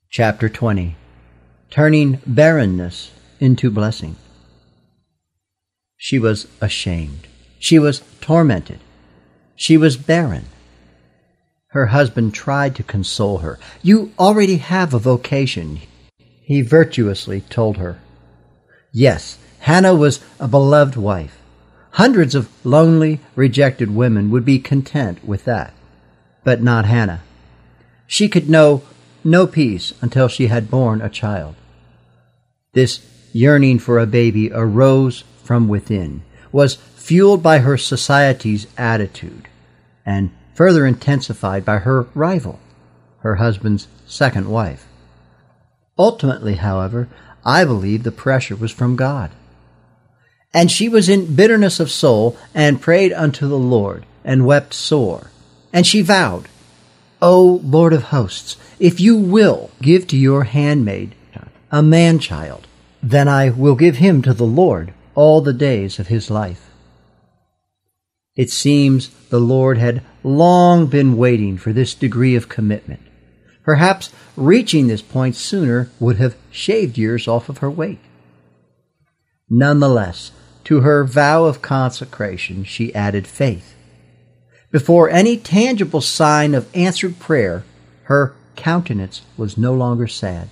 Chapter 20. Turning barrenness into blessing. She was ashamed. She was tormented. She was barren. Her husband tried to console her. "You already have a vocation," he virtuously told her. Yes, Hannah was a beloved wife. Hundreds of lonely, rejected women would be content with that. But not Hannah. She could know no peace until she had borne a child. This yearning for a baby arose from within, was fueled by her society's attitude, and further intensified by her rival, her husband's second wife. Ultimately, however, I believe the pressure was from God. And she was in bitterness of soul, and prayed unto the Lord, and wept sore. And she vowed, "O Lord of hosts, if you will give to your handmaid a man-child, then I will give him to the Lord all the days of his life." It seems the Lord had long been waiting for this degree of commitment. Perhaps reaching this point sooner would have shaved years off of her wait. Nonetheless, to her vow of consecration she added faith. Before any tangible sign of answered prayer, her countenance was no longer sad.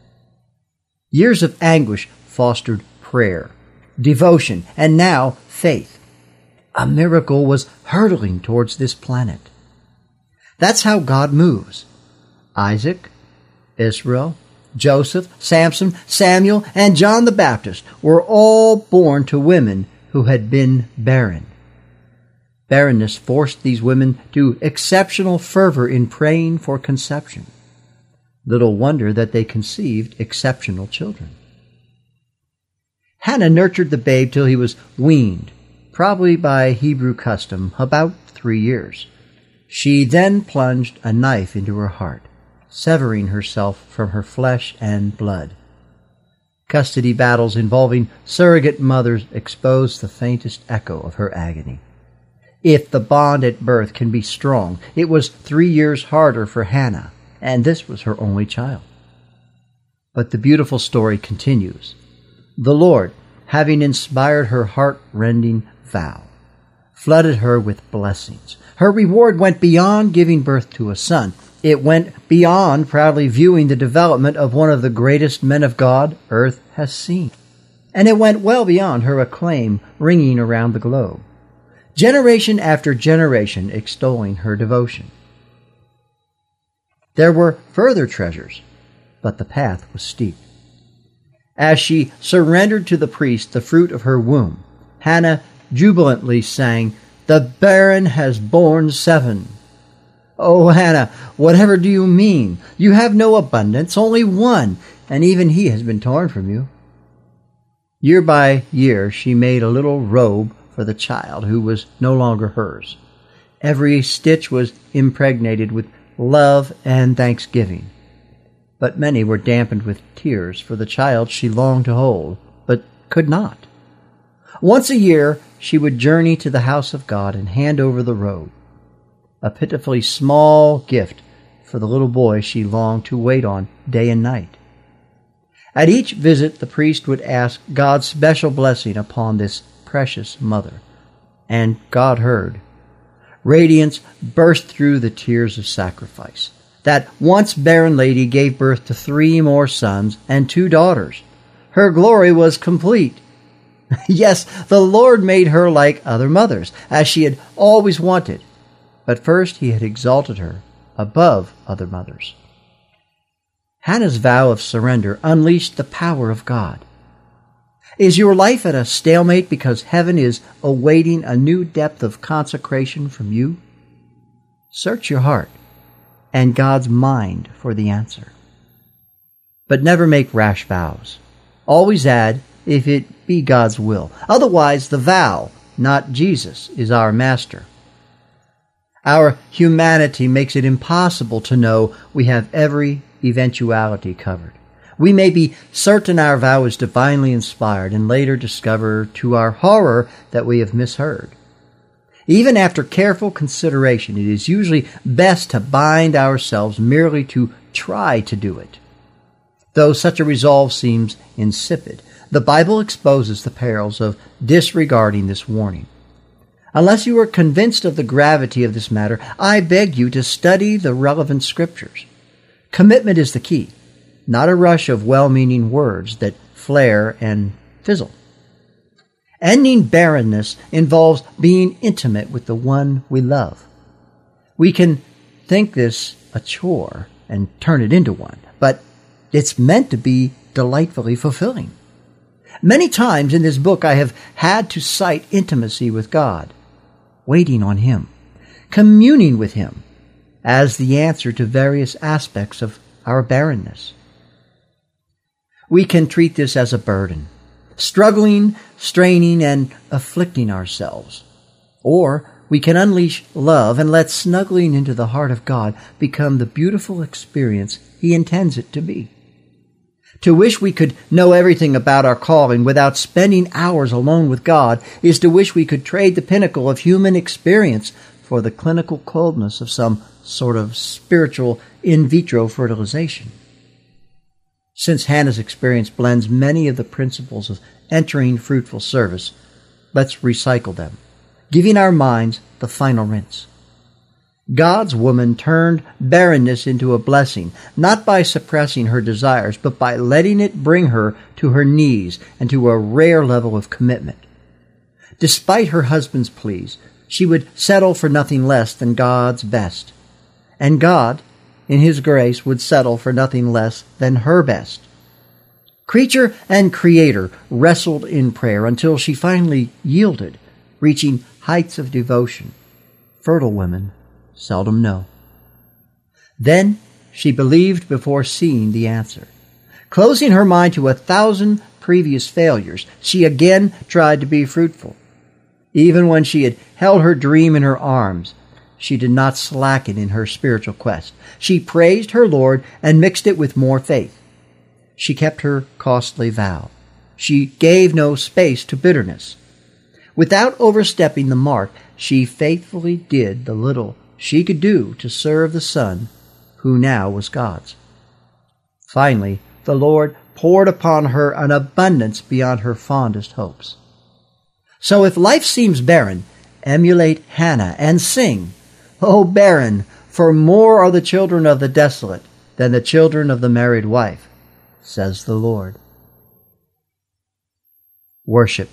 Years of anguish fostered prayer, devotion, and now faith. A miracle was hurtling towards this planet. That's how God moves. Isaac, Israel, Joseph, Samson, Samuel, and John the Baptist were all born to women who had been barren. Barrenness forced these women to exceptional fervor in praying for conception. Little wonder that they conceived exceptional children. Hannah nurtured the babe till he was weaned, probably by Hebrew custom, about 3 years. She then plunged a knife into her heart, severing herself from her flesh and blood. Custody battles involving surrogate mothers exposed the faintest echo of her agony. If the bond at birth can be strong, it was 3 years harder for Hannah, and this was her only child. But the beautiful story continues. The Lord, having inspired her heart-rending vow, flooded her with blessings. Her reward went beyond giving birth to a son. It went beyond proudly viewing the development of one of the greatest men of God earth has seen. And it went well beyond her acclaim ringing around the globe. Generation after generation extolling her devotion. There were further treasures, but the path was steep. As she surrendered to the priest the fruit of her womb, Hannah jubilantly sang, "The barren has borne 7. "Oh, Hannah, whatever do you mean? You have no abundance, only one, and even he has been torn from you." Year by year she made a little robe for the child who was no longer hers. Every stitch was impregnated with love and thanksgiving. But many were dampened with tears for the child she longed to hold, but could not. Once a year she would journey to the house of God and hand over the robe, a pitifully small gift for the little boy she longed to wait on day and night. At each visit the priest would ask God's special blessing upon this precious mother, and God heard. Radiance burst through the tears of sacrifice. That once barren lady gave birth to 3 more sons and 2 daughters. Her glory was complete. Yes, the Lord made her like other mothers, as she had always wanted. But first he had exalted her above other mothers. Hannah's vow of surrender unleashed the power of God. Is your life at a stalemate because heaven is awaiting a new depth of consecration from you? Search your heart and God's mind for the answer. But never make rash vows. Always add, if it be God's will. Otherwise, the vow, not Jesus, is our master. Our humanity makes it impossible to know we have every eventuality covered. We may be certain our vow is divinely inspired and later discover to our horror that we have misheard. Even after careful consideration, it is usually best to bind ourselves merely to try to do it. Though such a resolve seems insipid, the Bible exposes the perils of disregarding this warning. Unless you are convinced of the gravity of this matter, I beg you to study the relevant scriptures. Commitment is the key, not a rush of well-meaning words that flare and fizzle. Ending barrenness involves being intimate with the one we love. We can think this a chore and turn it into one, but it's meant to be delightfully fulfilling. Many times in this book I have had to cite intimacy with God, waiting on Him, communing with Him, as the answer to various aspects of our barrenness. We can treat this as a burden, struggling, straining, and afflicting ourselves. Or we can unleash love and let snuggling into the heart of God become the beautiful experience He intends it to be. To wish we could know everything about our calling without spending hours alone with God is to wish we could trade the pinnacle of human experience for the clinical coldness of some sort of spiritual in vitro fertilization. Since Hannah's experience blends many of the principles of entering fruitful service, let's recycle them, giving our minds the final rinse. God's woman turned barrenness into a blessing, not by suppressing her desires, but by letting it bring her to her knees and to a rare level of commitment. Despite her husband's pleas, she would settle for nothing less than God's best. And God, in His grace, would settle for nothing less than her best. Creature and Creator wrestled in prayer until she finally yielded, reaching heights of devotion. Fertile women seldom know. Then she believed before seeing the answer. Closing her mind to 1,000 previous failures, she again tried to be fruitful. Even when she had held her dream in her arms, she did not slacken in her spiritual quest. She praised her Lord and mixed it with more faith. She kept her costly vow. She gave no space to bitterness. Without overstepping the mark, she faithfully did the little she could do to serve the Son who now was God's. Finally, the Lord poured upon her an abundance beyond her fondest hopes. So if life seems barren, emulate Hannah and sing, "O barren, for more are the children of the desolate than the children of the married wife," says the Lord. Worship.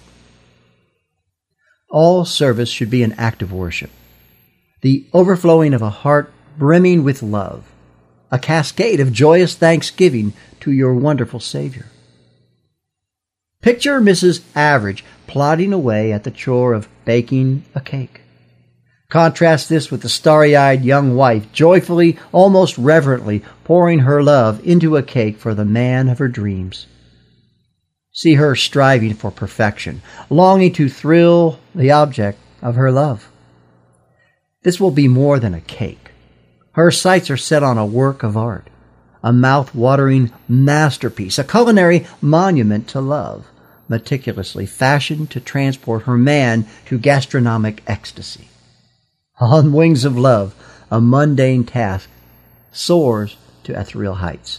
All service should be an act of worship, the overflowing of a heart brimming with love, a cascade of joyous thanksgiving to your wonderful Savior. Picture Mrs. Average plodding away at the chore of baking a cake. Contrast this with the starry-eyed young wife joyfully, almost reverently, pouring her love into a cake for the man of her dreams. See her striving for perfection, longing to thrill the object of her love. This will be more than a cake. Her sights are set on a work of art, a mouth-watering masterpiece, a culinary monument to love, meticulously fashioned to transport her man to gastronomic ecstasy. On wings of love, a mundane task soars to ethereal heights.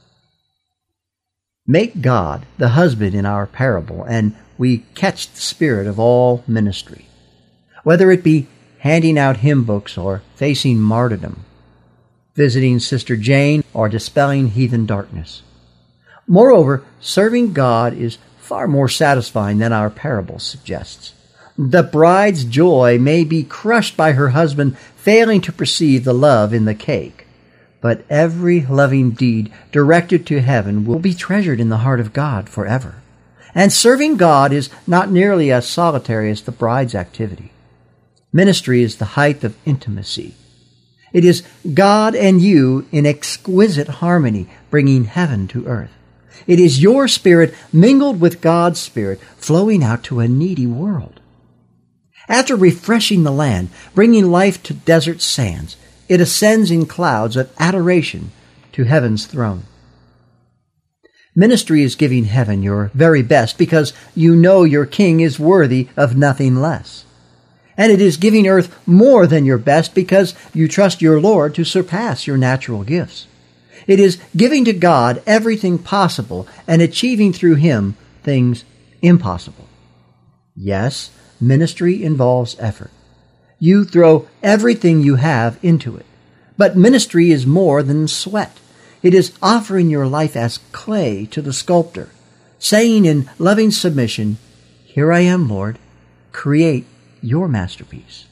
Make God the husband in our parable, and we catch the spirit of all ministry, whether it be handing out hymn books or facing martyrdom, visiting Sister Jane or dispelling heathen darkness. Moreover, serving God is far more satisfying than our parable suggests. The bride's joy may be crushed by her husband failing to perceive the love in the cake, but every loving deed directed to heaven will be treasured in the heart of God forever. And serving God is not nearly as solitary as the bride's activity. Ministry is the height of intimacy. It is God and you in exquisite harmony, bringing heaven to earth. It is your spirit mingled with God's spirit, flowing out to a needy world. After refreshing the land, bringing life to desert sands, it ascends in clouds of adoration to heaven's throne. Ministry is giving heaven your very best because you know your King is worthy of nothing less. And it is giving earth more than your best because you trust your Lord to surpass your natural gifts. It is giving to God everything possible and achieving through Him things impossible. Yes, ministry involves effort. You throw everything you have into it. But ministry is more than sweat. It is offering your life as clay to the sculptor, saying in loving submission, "Here I am, Lord. Create your masterpiece."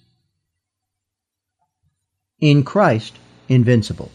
In Christ, invincible.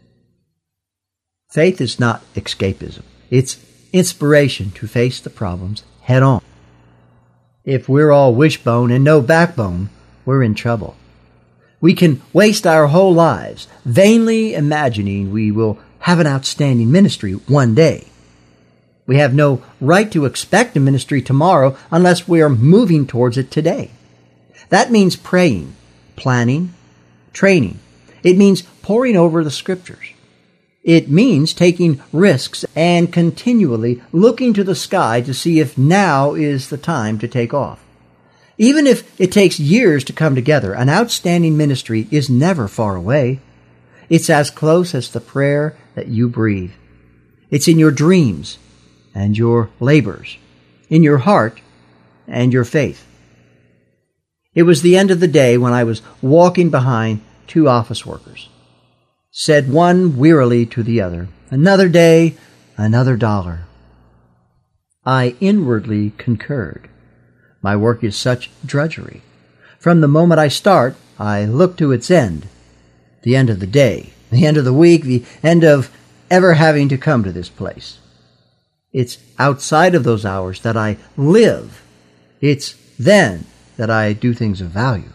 Faith is not escapism. It's inspiration to face the problems head on. If we're all wishbone and no backbone, we're in trouble. We can waste our whole lives vainly imagining we will have an outstanding ministry one day. We have no right to expect a ministry tomorrow unless we are moving towards it today. That means praying, planning, training. It means poring over the Scriptures. It means taking risks and continually looking to the sky to see if now is the time to take off. Even if it takes years to come together, an outstanding ministry is never far away. It's as close as the prayer that you breathe. It's in your dreams and your labors, in your heart and your faith. It was the end of the day when I was walking behind two office workers. Said one wearily to the other, "Another day, another dollar." I inwardly concurred. My work is such drudgery. From the moment I start, I look to its end. The end of the day, the end of the week, the end of ever having to come to this place. It's outside of those hours that I live. It's then that I do things of value.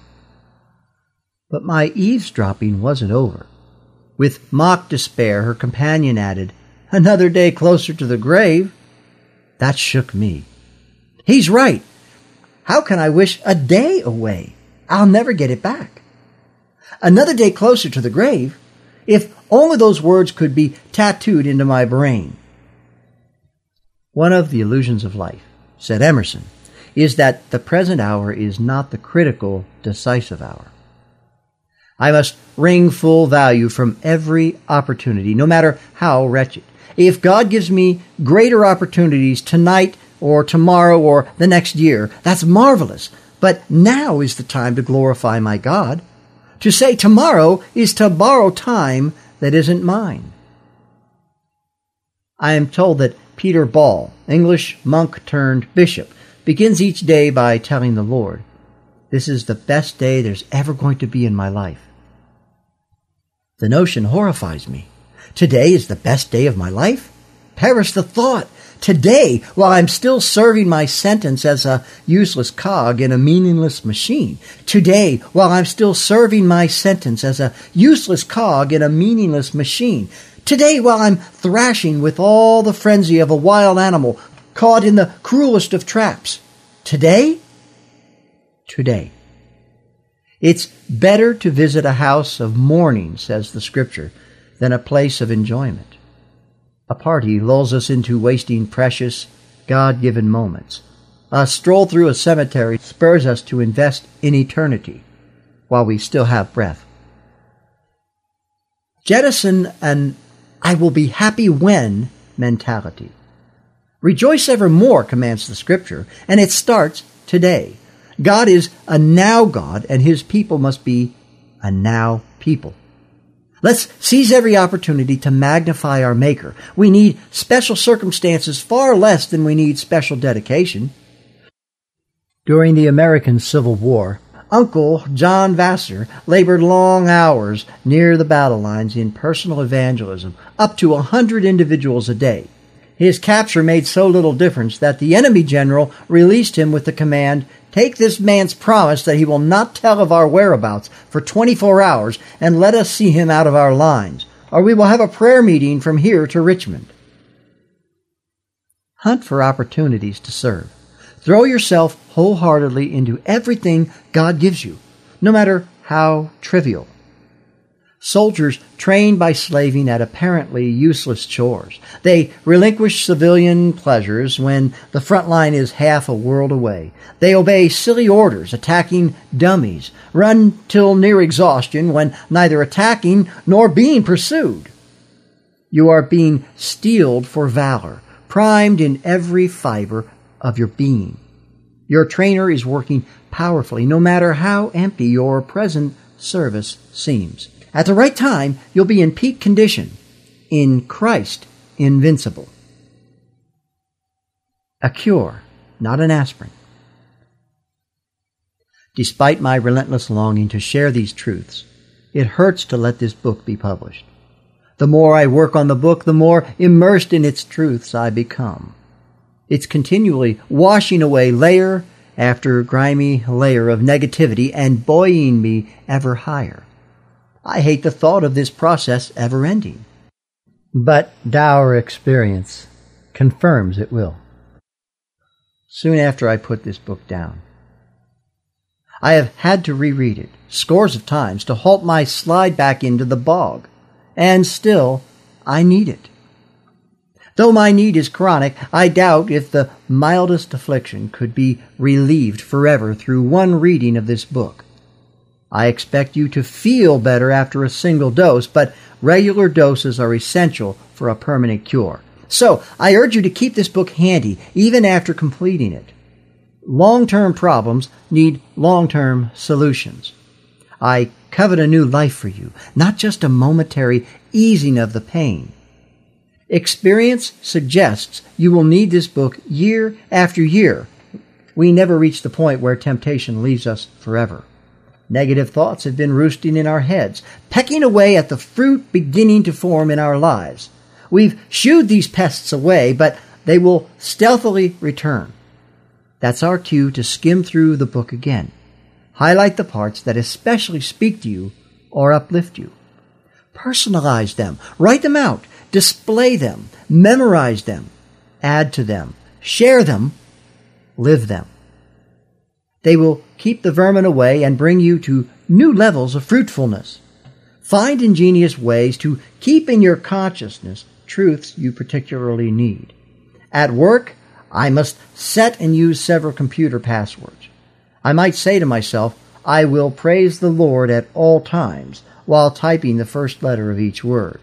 But my eavesdropping wasn't over. With mock despair, her companion added, "Another day closer to the grave." That shook me. He's right. How can I wish a day away? I'll never get it back. Another day closer to the grave? If only those words could be tattooed into my brain. One of the illusions of life, said Emerson, is that the present hour is not the critical, decisive hour. I must wring full value from every opportunity, no matter how wretched. If God gives me greater opportunities tonight or tomorrow or the next year, that's marvelous. But now is the time to glorify my God. To say tomorrow is to borrow time that isn't mine. I am told that Peter Ball, English monk turned bishop, begins each day by telling the Lord, "This is the best day there's ever going to be in my life." The notion horrifies me. Today is the best day of my life? Perish the thought. Today, while I'm still serving my sentence as a useless cog in a meaningless machine. Today, while I'm still serving my sentence as a useless cog in a meaningless machine. Today, while I'm thrashing with all the frenzy of a wild animal caught in the cruelest of traps. Today? Today. It's better to visit a house of mourning, says the Scripture, than a place of enjoyment. A party lulls us into wasting precious, God-given moments. A stroll through a cemetery spurs us to invest in eternity while we still have breath. Jettison an "I will be happy when" mentality. Rejoice evermore, commands the Scripture, and it starts today. God is a now God, and His people must be a now people. Let's seize every opportunity to magnify our Maker. We need special circumstances far less than we need special dedication. During the American Civil War, Uncle John Vassar labored long hours near the battle lines in personal evangelism, up to 100 individuals a day. His capture made so little difference that the enemy general released him with the command, "Take this man's promise that he will not tell of our whereabouts for 24 hours and let us see him out of our lines, or we will have a prayer meeting from here to Richmond." Hunt for opportunities to serve. Throw yourself wholeheartedly into everything God gives you, no matter how trivial. Soldiers train by slaving at apparently useless chores. They relinquish civilian pleasures when the front line is half a world away. They obey silly orders, attacking dummies, run till near exhaustion when neither attacking nor being pursued. You are being steeled for valor, primed in every fiber of your being. Your trainer is working powerfully, no matter how empty your present service seems. At the right time, you'll be in peak condition, in Christ invincible. A cure, not an aspirin. Despite my relentless longing to share these truths, it hurts to let this book be published. The more I work on the book, the more immersed in its truths I become. It's continually washing away layer after grimy layer of negativity and buoying me ever higher. I hate the thought of this process ever ending. But dour experience confirms it will. Soon after I put this book down, I have had to reread it scores of times to halt my slide back into the bog. And still, I need it. Though my need is chronic, I doubt if the mildest affliction could be relieved forever through one reading of this book. I expect you to feel better after a single dose, but regular doses are essential for a permanent cure. So, I urge you to keep this book handy, even after completing it. Long-term problems need long-term solutions. I covet a new life for you, not just a momentary easing of the pain. Experience suggests you will need this book year after year. We never reach the point where temptation leaves us forever. Negative thoughts have been roosting in our heads, pecking away at the fruit beginning to form in our lives. We've shooed these pests away, but they will stealthily return. That's our cue to skim through the book again. Highlight the parts that especially speak to you or uplift you. Personalize them. Write them out. Display them. Memorize them. Add to them. Share them. Live them. They will keep the vermin away and bring you to new levels of fruitfulness. Find ingenious ways to keep in your consciousness truths you particularly need. At work, I must set and use several computer passwords. I might say to myself, I will praise the Lord at all times, while typing the first letter of each word.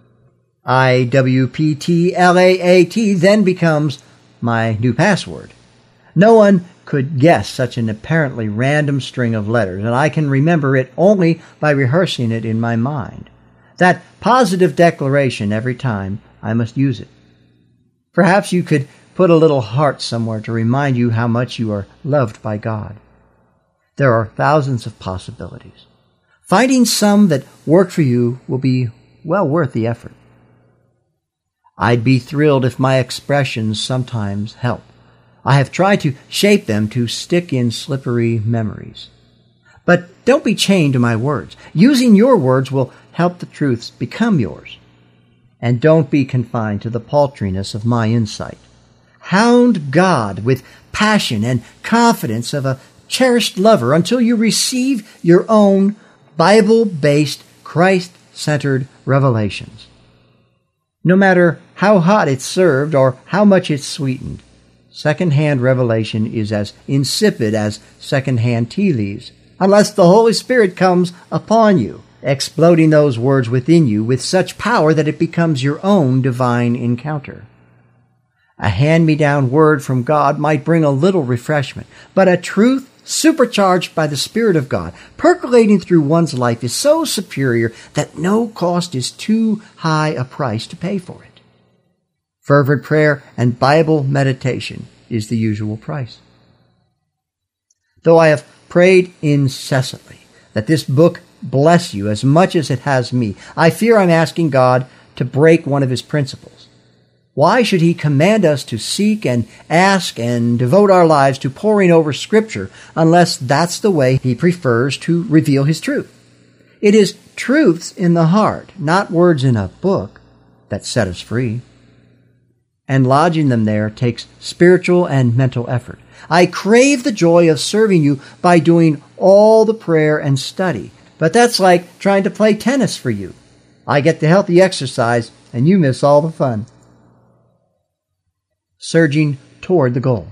IWPTLAAT then becomes my new password. No one could guess such an apparently random string of letters, and I can remember it only by rehearsing it in my mind. That positive declaration every time I must use it. Perhaps you could put a little heart somewhere to remind you how much you are loved by God. There are thousands of possibilities. Finding some that work for you will be well worth the effort. I'd be thrilled if my expressions sometimes help. I have tried to shape them to stick in slippery memories. But don't be chained to my words. Using your words will help the truths become yours. And don't be confined to the paltriness of my insight. Hound God with passion and confidence of a cherished lover until you receive your own Bible-based, Christ-centered revelations. No matter how hot it's served or how much it's sweetened, second-hand revelation is as insipid as second-hand tea leaves, unless the Holy Spirit comes upon you, exploding those words within you with such power that it becomes your own divine encounter. A hand-me-down word from God might bring a little refreshment, but a truth supercharged by the Spirit of God, percolating through one's life, is so superior that no cost is too high a price to pay for it. Fervent prayer and Bible meditation is the usual price. Though I have prayed incessantly that this book bless you as much as it has me, I fear I'm asking God to break one of His principles. Why should He command us to seek and ask and devote our lives to poring over Scripture unless that's the way He prefers to reveal His truth? It is truths in the heart, not words in a book, that set us free. And lodging them there takes spiritual and mental effort. I crave the joy of serving you by doing all the prayer and study, but that's like trying to play tennis for you. I get the healthy exercise, and you miss all the fun. Surging toward the goal.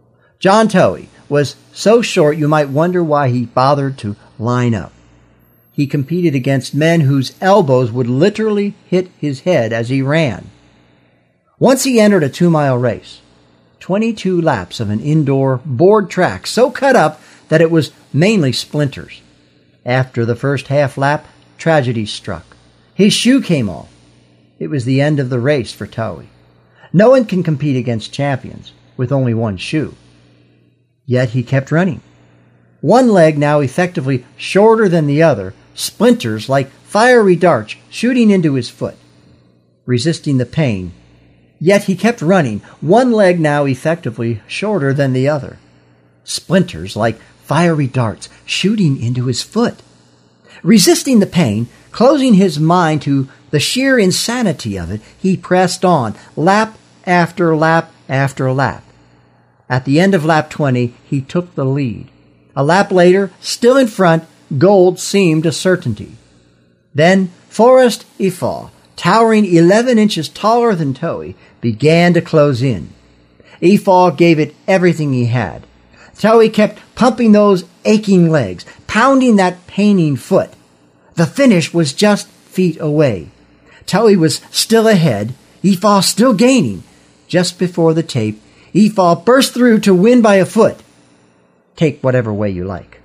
John Towey was so short you might wonder why he bothered to line up. He competed against men whose elbows would literally hit his head as he ran. Once he entered a 2-mile race, 22 laps of an indoor board track so cut up that it was mainly splinters. After the first half lap, tragedy struck. His shoe came off. It was the end of the race for Towie. No one can compete against champions with only one shoe. Yet he kept running. One leg now effectively shorter than the other, splinters like fiery darts shooting into his foot. Resisting the pain, yet he kept running, one leg now effectively shorter than the other. Splinters like fiery darts shooting into his foot. Resisting the pain, closing his mind to the sheer insanity of it, he pressed on, lap after lap after lap. At the end of lap 20, he took the lead. A lap later, still in front, gold seemed a certainty. Then Forrest Efau, towering 11 inches taller than Towie, began to close in. Efau gave it everything he had. Towie kept pumping those aching legs, pounding that paining foot. The finish was just feet away. Towie was still ahead, Efau still gaining. Just before the tape, Efau burst through to win by a foot. Take whatever way you like.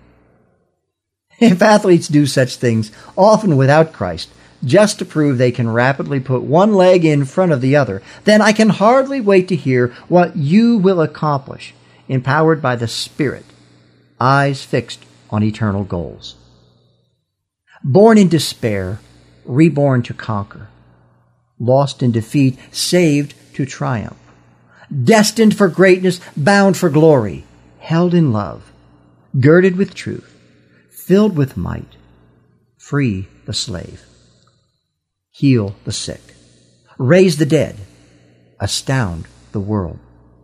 If athletes do such things, often without Christ, just to prove they can rapidly put one leg in front of the other, then I can hardly wait to hear what you will accomplish, empowered by the Spirit, eyes fixed on eternal goals. Born in despair, reborn to conquer. Lost in defeat, saved to triumph. Destined for greatness, bound for glory. Held in love, girded with truth, filled with might. Free the slave. Heal the sick. Raise the dead. Astound the world.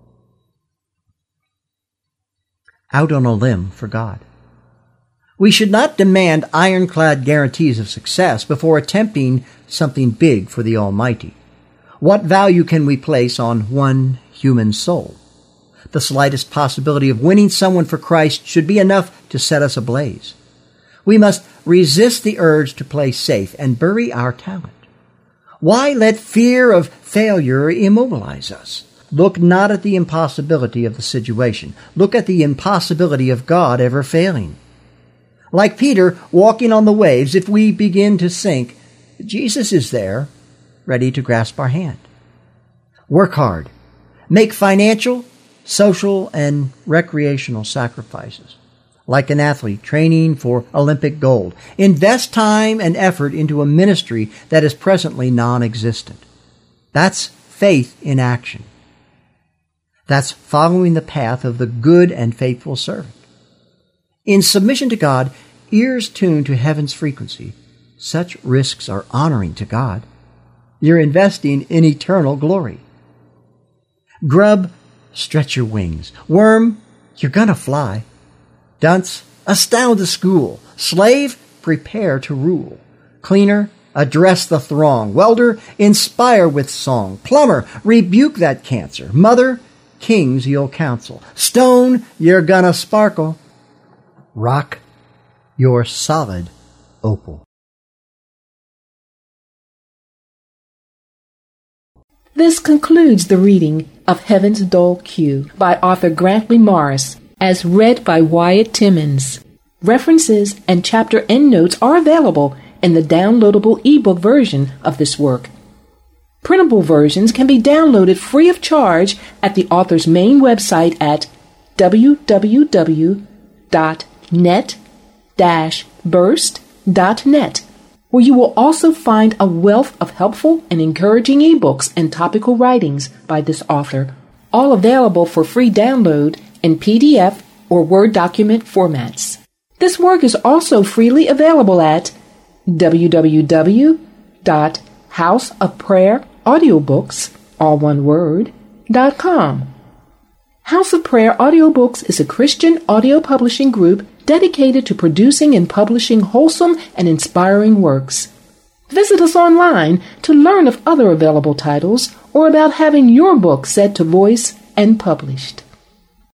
Out on a limb for God. We should not demand ironclad guarantees of success before attempting something big for the Almighty. What value can we place on one human soul? The slightest possibility of winning someone for Christ should be enough to set us ablaze. We must resist the urge to play safe and bury our talent. Why let fear of failure immobilize us? Look not at the impossibility of the situation. Look at the impossibility of God ever failing. Like Peter walking on the waves, if we begin to sink, Jesus is there, ready to grasp our hand. Work hard. Make financial, social, and recreational sacrifices. Like an athlete training for Olympic gold. Invest time and effort into a ministry that is presently non-existent. That's faith in action. That's following the path of the good and faithful servant. In submission to God, ears tuned to heaven's frequency, such risks are honoring to God. You're investing in eternal glory. Grub, stretch your wings. Worm, you're gonna fly. Dunce, astound the school. Slave, prepare to rule. Cleaner, address the throng. Welder, inspire with song. Plumber, rebuke that cancer. Mother, kings you'll counsel. Stone, you're gonna sparkle. Rock, you're solid opal. This concludes the reading of Heaven's Dull Cue by author Grantley Morris, as read by Wyatt Timmons. References and chapter endnotes are available in the downloadable ebook version of this work. Printable versions can be downloaded free of charge at the author's main website at www.net-burst.net, where you will also find a wealth of helpful and encouraging ebooks and topical writings by this author, all available for free download in PDF or Word document formats. This work is also freely available at www.houseofprayeraudiobooks, all one word, .com. House of Prayer Audiobooks is a Christian audio publishing group dedicated to producing and publishing wholesome and inspiring works. Visit us online to learn of other available titles or about having your book set to voice and published.